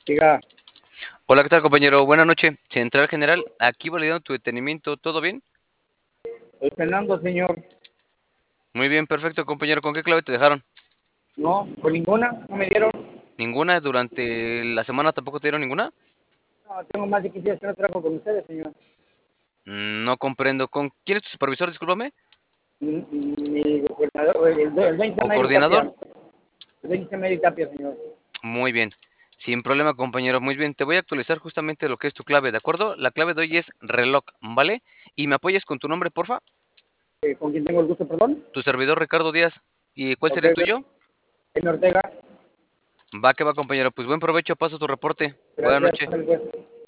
Diga, Hola, ¿qué tal, compañero? Buenas noches. Central General, aquí validando tu detenimiento. ¿Todo bien? estoy penando, señor. Muy bien, perfecto, compañero. ¿Con qué clave te dejaron? No, con ninguna, no me dieron. ¿Ninguna? ¿Durante la semana tampoco te dieron ninguna? No, tengo más de 15 días que no trabajo con ustedes, señor. No comprendo. ¿Con quién es tu supervisor? Discúlpame. Mi gobernador, el 20 ¿O Mary coordinador? Tapia. El 20 Mary Tapia, señor. Muy bien. Sin problema, compañero. Muy bien. Te voy a actualizar justamente lo que es tu clave, ¿de acuerdo? La clave de hoy es reloj, ¿vale? ¿Y me apoyas con tu nombre, porfa? ¿Con quién tengo el gusto, perdón? Tu servidor, Ricardo Díaz. ¿Y cuál Ok, sería el tuyo? Jaime Ortega. Va que va, compañero. Pues buen provecho. Paso tu reporte. Buenas Gracias, noches. ándale, pues.